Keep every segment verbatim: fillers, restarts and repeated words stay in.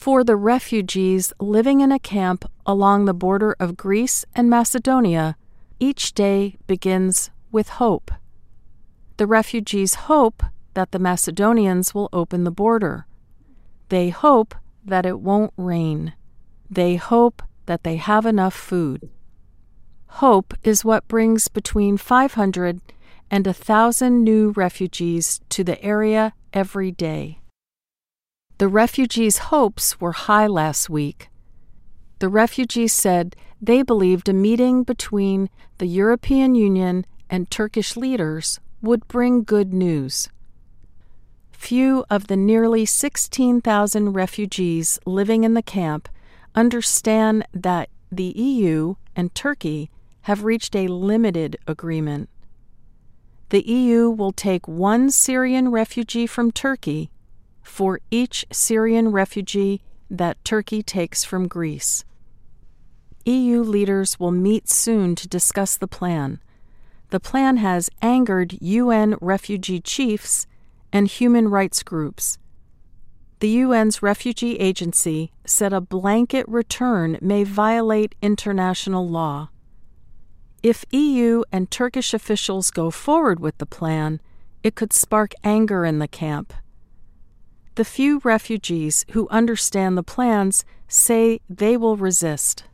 For the refugees living in a camp along the border of Greece and Macedonia, each day begins with hope. The refugees hope that the Macedonians will open the border. They hope that it won't rain. They hope that they have enough food. Hope is what brings between five hundred and one thousand new refugees to the area every day. The refugees' hopes were high last week. The refugees said they believed a meeting between the European Union and Turkish leaders would bring good news. Few of the nearly sixteen thousand refugees living in the camp understand that the E U and Turkey have reached a limited agreement. The E U will take one Syrian refugee from Turkey for each Syrian refugee that Turkey takes from Greece. E U leaders will meet soon to discuss the plan. The plan has angered U N refugee chiefs and human rights groups. The U N's refugee agency said a blanket return may violate international law. If E U and Turkish officials go forward with the plan, it could spark anger in the camp. The few refugees who understand the plans say they will resist.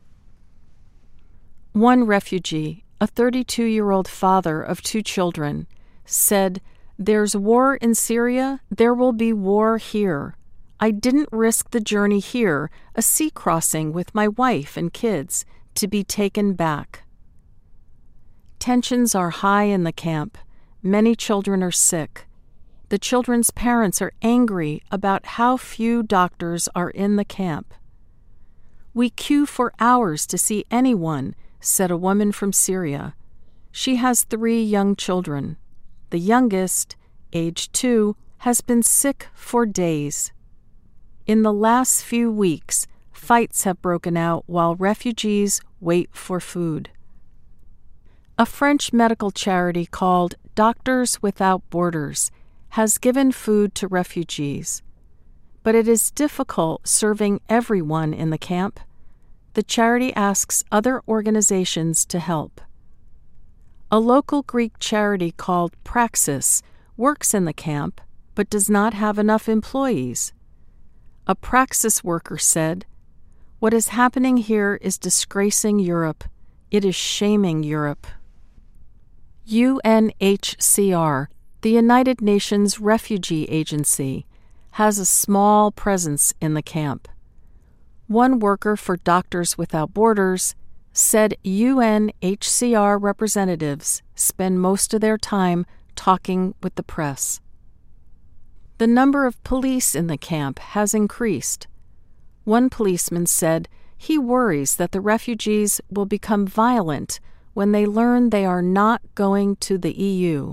One refugee, a thirty-two-year-old father of two children, said, "There's war in Syria, there will be war here. I didn't risk the journey here, a sea crossing with my wife and kids, to be taken back." Tensions are high in the camp. Many children are sick. The children's parents are angry about how few doctors are in the camp. "We queue for hours to see anyone," said a woman from Syria. She has three young children. The youngest, age two, has been sick for days. In the last few weeks, fights have broken out while refugees wait for food. A French medical charity called Doctors Without Borders has given food to refugees, but it is difficult serving everyone in the camp. The charity asks other organizations to help. A local Greek charity called Praxis works in the camp but does not have enough employees. A Praxis worker said, "What is happening here is disgracing Europe. It is shaming Europe." U N H C R, the United Nations Refugee Agency, has a small presence in the camp. One worker for Doctors Without Borders said U N H C R representatives spend most of their time talking with the press. The number of police in the camp has increased. One policeman said he worries that the refugees will become violent when they learn they are not going to the E U.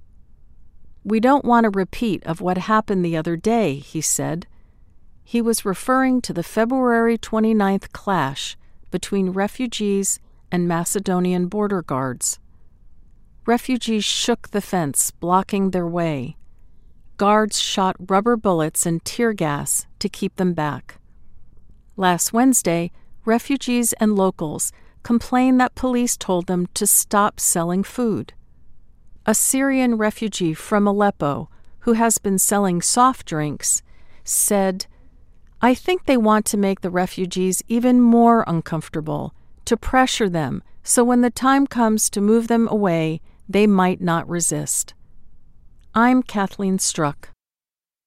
"We don't want a repeat of what happened the other day," he said. He was referring to the February twenty-ninth clash between refugees and Macedonian border guards. Refugees shook the fence, blocking their way. Guards shot rubber bullets and tear gas to keep them back. Last Wednesday, refugees and locals complained that police told them to stop selling food. A Syrian refugee from Aleppo, who has been selling soft drinks, said, "I think they want to make the refugees even more uncomfortable, to pressure them, so when the time comes to move them away, they might not resist." I'm Kathleen Struck.